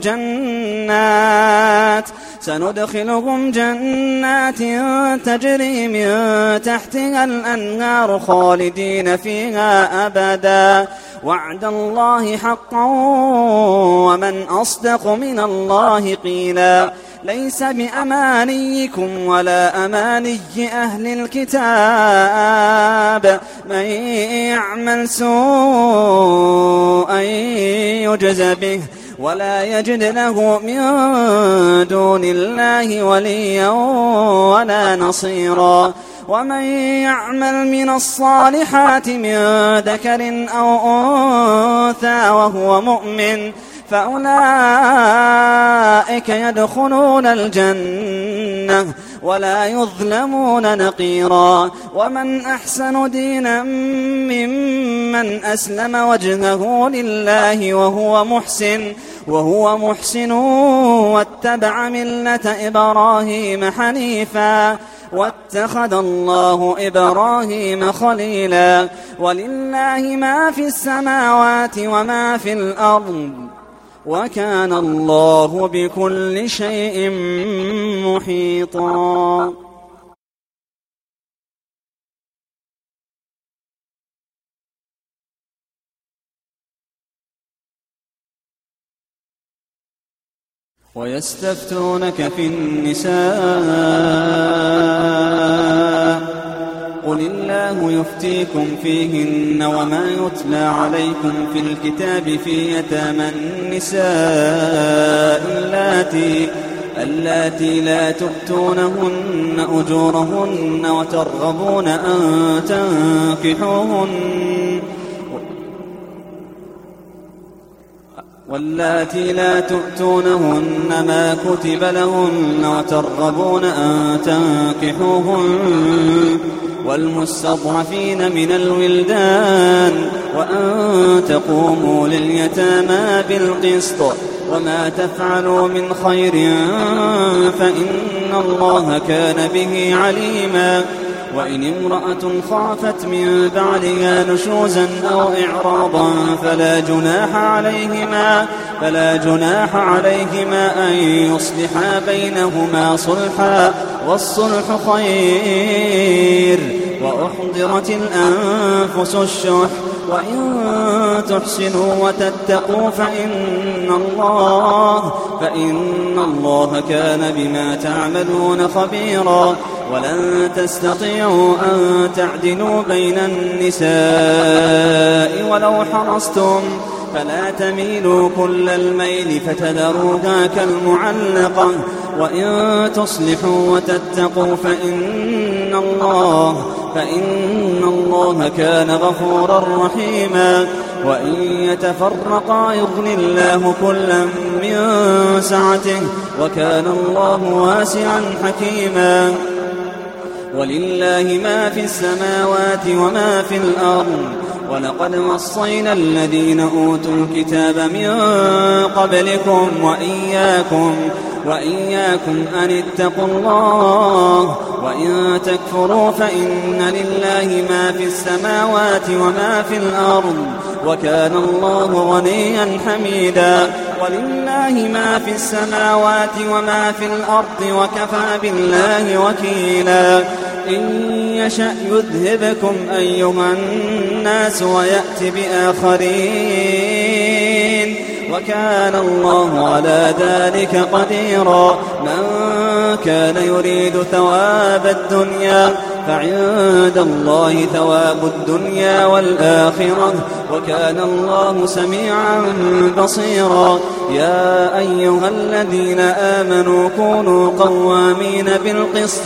جنات تجري من تحتها الأنهار خالدين فيها أبدا وعد الله حقا ومن أصدق من الله قيلا. ليس بأمانيكم ولا أماني أهل الكتاب من يعمل سوءا يجز به ولا يجد له من دون الله وليا ولا نصيرا. ومن يعمل من الصالحات من ذكر أو أنثى وهو مؤمن فأولئك يدخلون الجنة ولا يظلمون نقيرا. ومن أحسن دينا ممن أسلم وجهه لله وهو محسن واتبع ملة إبراهيم حنيفا واتخذ الله إبراهيم خليلا. ولله ما في السماوات وما في الأرض وكان الله بكل شيء محيطا. ويستفتونك في النساء قل الله يفتيكم فيهن وما يتلى عليكم في الكتاب في يتامى النساء اللاتي لا تؤتونهن أجورهن وترغبون أن تنكحوهن واللاتي لا تؤتونهن ما كتب لهن وترغبون أن تنكحوهن والمستضعفين من الولدان وأن تقوموا لليتامى بالقسط وما تفعلوا من خير فإن الله كان به عليما وإن امرأة خافت من بعلها نشوزا أو إعراضا فلا جناح عليهما أن يصلحا بينهما صلحا والصلح خير وأحضرت الأنفس الشح وإن تحسنوا وتتقوا فإن الله كان بما تعملون خبيرا ولن تستطيعوا أن تعدلوا بين النساء ولو حرصتم فلا تميلوا كل الميل فتذروها كالمعلقة وإن تصلحوا وتتقوا فإن الله كان غفورا رحيما وإن يتفرقا يغن الله كلا من سعته وكان الله واسعا حكيما ولله ما في السماوات وما في الأرض ولقد وصينا الذين أوتوا الكتاب من قبلكم وإياكم أن اتقوا الله وإن تكفروا فإن لله ما في السماوات وما في الأرض وكان الله غنيا حميدا ولله ما في السماوات وما في الأرض وكفى بالله وكيلا إن يشأ يذهبكم أيها الناس ويأت بآخرين وكان الله على ذلك قديرا من كان يريد ثواب الدنيا فعند الله ثواب الدنيا والآخرة وكان الله سميعا بصيرا يا أيها الذين آمنوا كونوا قوامين بالقسط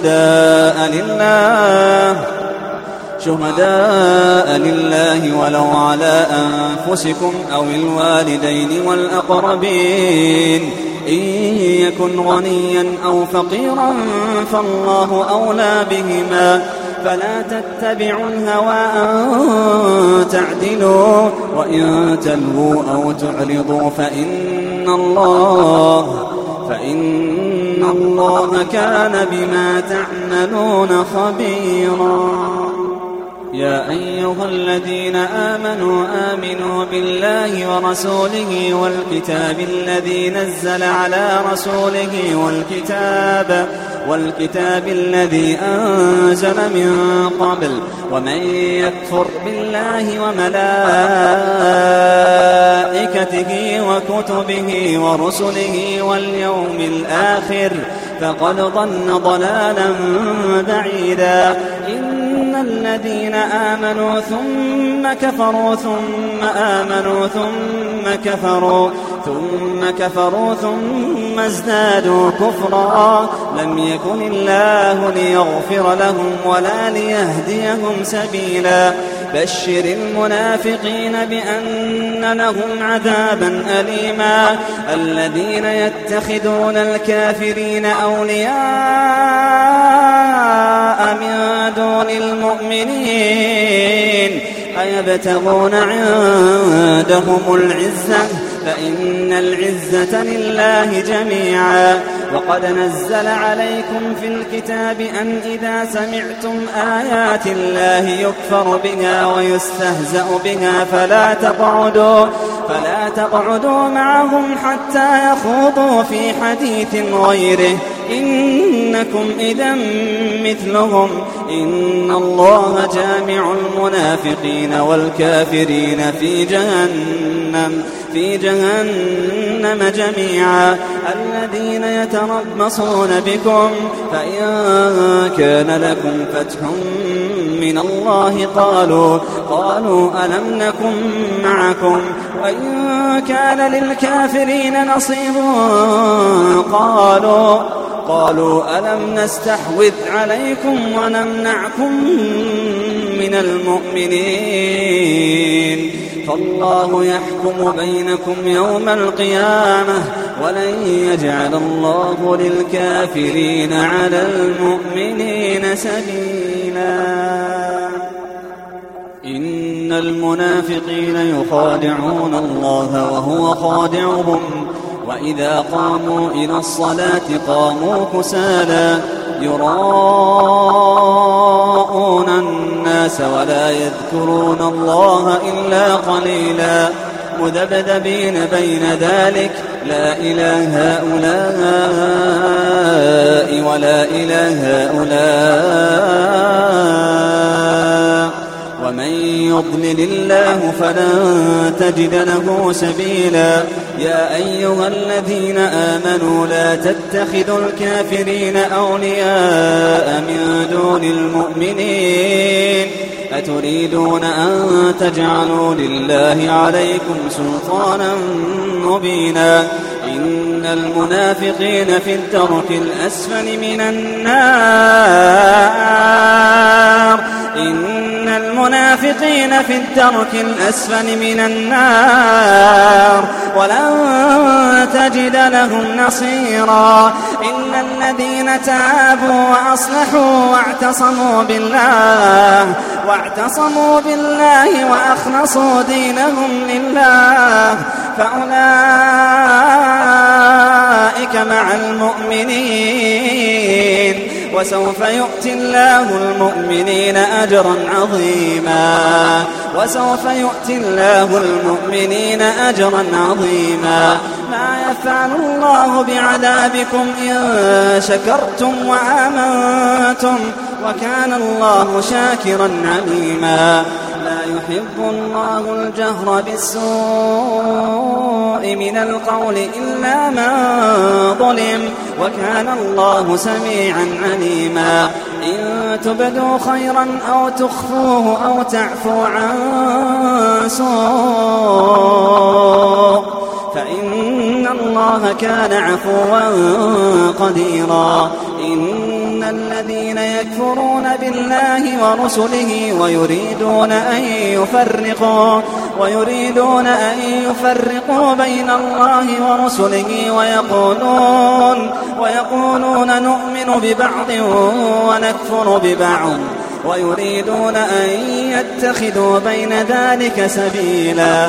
شهداء لله ولو على أنفسكم أو الوالدين والأقربين إن يكن غنيا أو فقيرا فالله أولى بهما فلا تتبعوا الهوى أن تعدلوا وإن تلووا أو تعرضوا فإن الله كان بما تعملون خبيرا يا أيها الذين آمنوا بالله ورسوله والكتاب الذي نزل على رسوله والكتاب الذي أنزل من قبل ومن يكفر بالله وملائكته وكتبه ورسله واليوم الآخر فقد ضل ضلالا بعيدا إن الذين آمنوا ثم كفروا ثم آمنوا ثم كفروا ثم ازدادوا كفرا لم يكن الله ليغفر لهم ولا ليهديهم سبيلا بشر المنافقين بأن لهم عذابا أليما الذين يتخذون الكافرين أولياء من دون المؤمنين أيبتغون عندهم العزة فإن العزة لله جميعا وقد نزل عليكم في الكتاب أن إذا سمعتم آيات الله يكفر بها ويستهزأ بها فلا تقعدوا معهم حتى يخوضوا في حديث غيره إنكم إذا مثلهم إن الله جامع المنافقين والكافرين في جهنم جميعا. الذين يتربصون بكم فإن كان لكم فتح من الله قالوا ألم نكن معكم وإن كان للكافرين نصيب قالوا ألم نستحوذ عليكم ونمنعكم من المؤمنين فالله يحكم بينكم يوم القيامة ولن يجعل الله للكافرين على المؤمنين سبيلا. إن المنافقين يخادعون الله وهو خادعهم وإذا قاموا إلى الصلاة قاموا كسالى يراءون الناس ولا يذكرون الله إلا قليلا مذبذبين بين ذلك لا إله هؤلاء ولا إله هؤلاء ومن يضلل الله فلن تجد له سبيلا. يا أيها الذين آمنوا لا تتخذوا الكافرين أولياء من دون المؤمنين أتريدون أن تجعلوا لله عليكم سلطانا مبينا. إن المنافقين في الدرك الأسفل من النار إن المنافقين في الدرك الأسفل من النار ولن تجد لهم نصيرا. إن الذين تابوا وأصلحوا واعتصموا بالله وأخلصوا دينهم لله فأولئك مع المؤمنين وسوف يؤتي الله المؤمنين أجرا عظيما. ما يفعل الله بعذابكم إن شكرتم وآمنتم وكان الله شاكرا عليما. لا يحب الله الجهر بالسوء من القول إلا من ظلم وكان الله سميعا عليما. إن تبدوا خيرا أو تخفوه أو تعفو عن سوء فإن الله كان عفوا قديرا. إن الذين يكفرون بالله ورسله ويريدون أن يفرقوا بين الله ورسله ويقولون نؤمن ببعض ونكفر ببعض ويريدون أن يتخذوا بين ذلك سبيلا.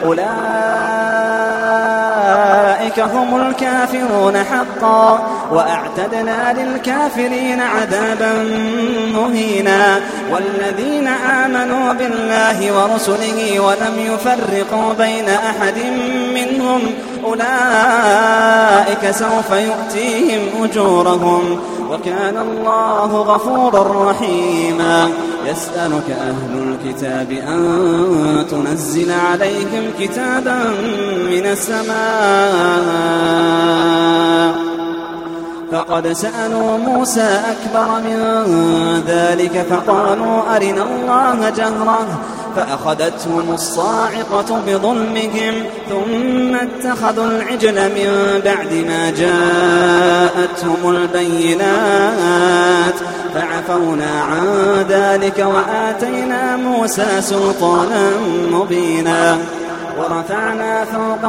أولئك هم الكافرون حقا وأعتدنا للكافرين عذابا مهينا. والذين آمنوا بالله ورسله ولم يفرقوا بين أحد منهم أولئك سوف يؤتيهم أجورهم وكان الله غفورا رحيما. يسألك أهل الكتاب أن تنزل عليهم كتابا من السماء فقد سألوا موسى أكبر من ذلك فقالوا أرنا الله جهرة فأخذتهم الصاعقة بظلمهم ثم اتخذوا العجل من بعد ما جاءتهم البينات فعفونا عن ذلك وآتينا موسى سلطانا مبينا. ورفعنا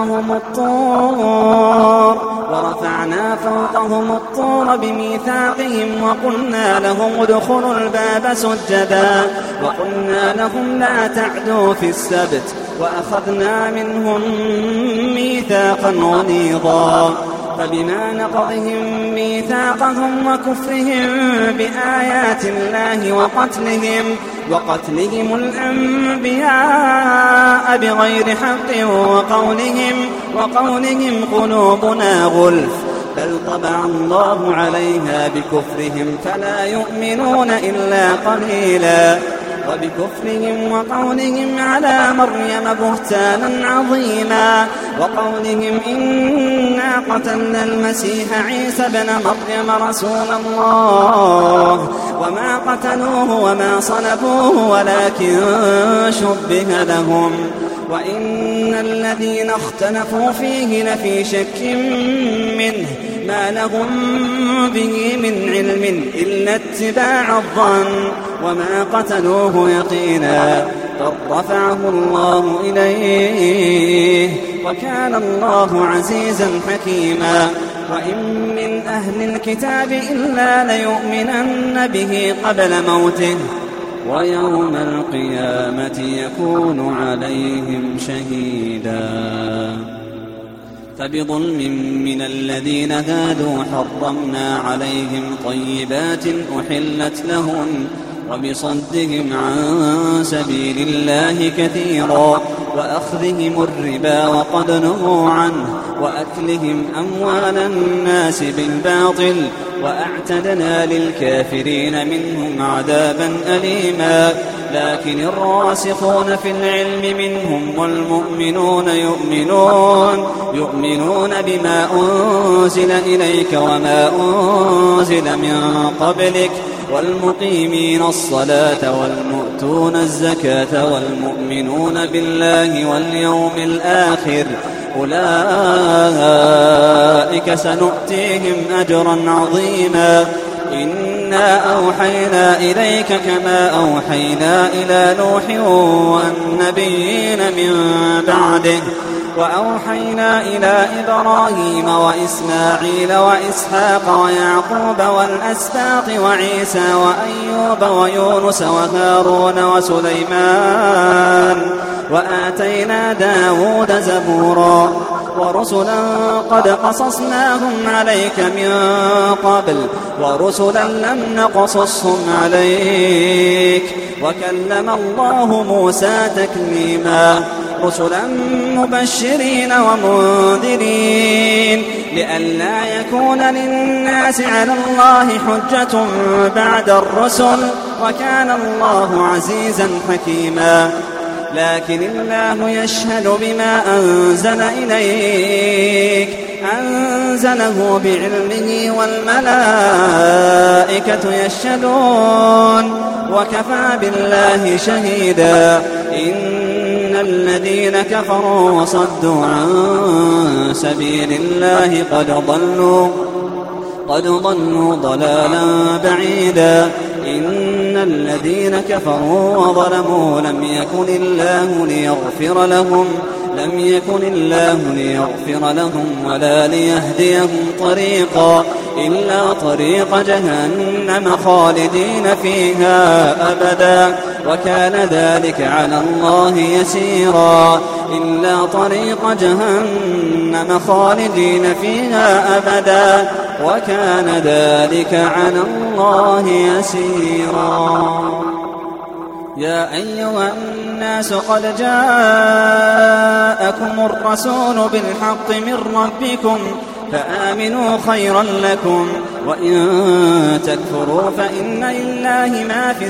فوقهم الطور بميثاقهم وقلنا لهم ادخلوا الباب سجدا وقلنا لهم لا تعدوا في السبت وأخذنا منهم ميثاقا غليظا. فبما نقضهم ميثاقهم وكفرهم بآيات الله وقتلهم الأنبياء بغير حق وقولهم قلوبنا غلف بل طبع الله عليها بكفرهم فلا يؤمنون إلا قليلا وبكفرهم وقولهم على مريم بهتانا عظيما وقولهم إنا قتلنا المسيح عيسى بن مريم رسول الله وما قتلوه وما صلبوه ولكن شبه لهم وإن الذين اختلفوا فيه لفي شك منه ما لهم به من علم إلا اتباع الظن وما قتلوه يقينا بل رفعه الله إليه وكان الله عزيزا حكيما وإن من أهل الكتاب إلا ليؤمنن به قبل موته ويوم القيامة يكون عليهم شهيدا فبظلم من الذين هادوا حرمنا عليهم طيبات أحلت لهم وبصدهم عن سبيل الله كثيرا وأخذهم الربا وقد نهوا عنه وأكلهم أموال الناس بالباطل وأعتدنا للكافرين منهم عذابا أليما لكن الراسخون في العلم منهم والمؤمنون يؤمنون بما أنزل إليك وما أنزل من قبلك والمقيمين الصلاة والمؤتون الزكاة والمؤمنون بالله واليوم الآخر أولئك سنؤتيهم أجرا عظيما إنا أوحينا إليك كما أوحينا إلى نوح والنبيين من بعده وأوحينا إلى إبراهيم وإسماعيل وإسحاق ويعقوب والأسباط وعيسى وأيوب ويونس وهارون وسليمان وآتينا داود زبورا ورسلا قد قصصناهم عليك من قبل ورسلا لم نقصصهم عليك وكلم الله موسى تكليما رسلا مبشرين ومنذرين لئلا يكون للناس على الله حجة بعد الرسل وكان الله عزيزا حكيما لكن الله يشهد بما أنزل إليك أنزله بعلمه والملائكة يشهدون وكفى بالله شهيدا إن الذين كفروا وصدوا عن سبيل الله قد ضلوا ضلالا بعيدا إن الذين كفروا وظلموا لم يكن الله ليغفر لهم ولا ليهديهم طريقا إلا طريق جهنم خالدين فيها أبدا وكان ذلك على الله يسيرا إلا طريق جهنم خالدين فيها أبدا وكان ذلك على الله يسيرا يا أيها الناس قد جاءكم الرسول بالحق من ربكم فآمنوا خيرا لكم وإن تكفروا فإن لله ما في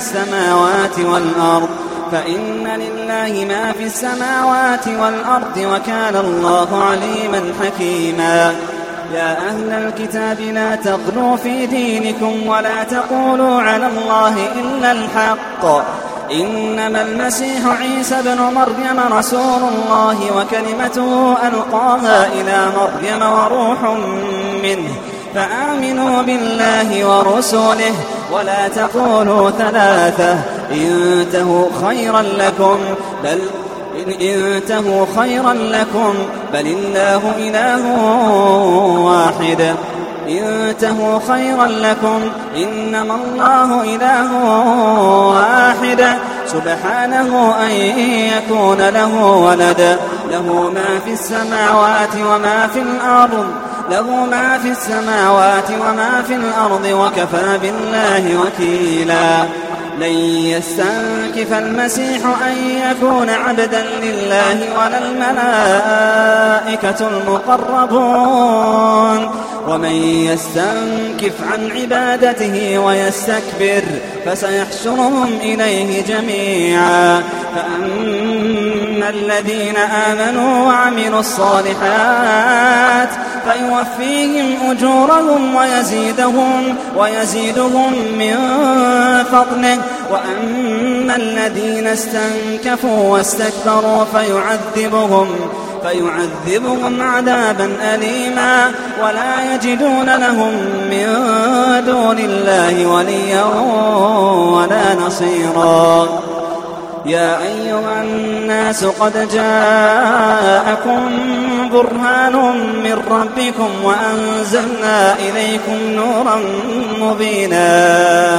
السماوات والأرض وكان الله عليما حكيما يا أهل الكتاب لا تغلوا في دينكم ولا تقولوا على الله إلا الحق إنما المسيح عيسى بن مريم رسول الله وكلمته ألقاها إلى مريم وروح منه فآمنوا بالله ورسله ولا تقولوا ثلاثة انتهوا خيرا لكم بل الله إله واحد انتهوا خيرا لكم إنما الله إله واحد سبحانه أن يكون له ولد له ما في السماوات وما في الأرض وكفى بالله وكيلا لن يستنكف المسيح أن يكون عبدا لله ولا الملائكة المقربون ومن يستنكف عن عبادته ويستكبر فسيحشرهم إليه جميعا. فأما الذين آمنوا وعملوا الصالحات فيوفيهم أجورهم ويزيدهم من فضله. وأما الذين استنكفوا واستكبروا فيعذبهم عذابا أليما ولا يجدون لهم من دون الله وليا ولا نصيرا. يا أيها الناس قد جاءكم برهان من ربكم وأنزلنا إليكم نورا مبينا.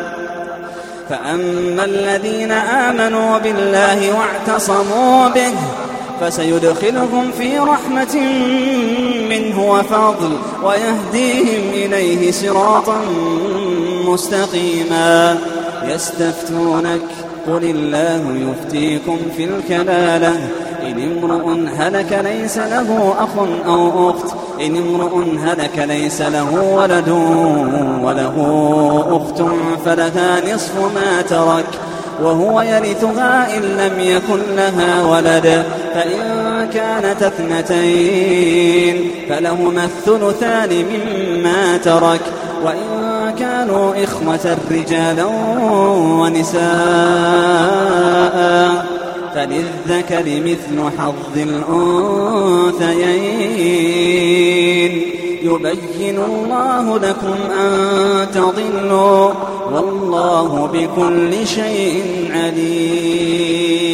فأما الذين آمنوا بالله واعتصموا به فسيدخلهم في رحمة منه وفضل ويهديهم إليه صراطا مستقيما. يستفتونك قل الله يفتيكم في الكلالة إن امرؤ هلك ليس له أخ أو أخت ليس له ولد وله أخت فلها نصف ما ترك وهو يرثها إن لم يكن لها ولد فإن كانت اثنتين فلهما الثلثان مما ترك وإن كانوا إخوة رجالا ونساء فللذكر مثل حظ الأنثيين. يبين الله لكم أن تضلوا والله بكل شيء عليم.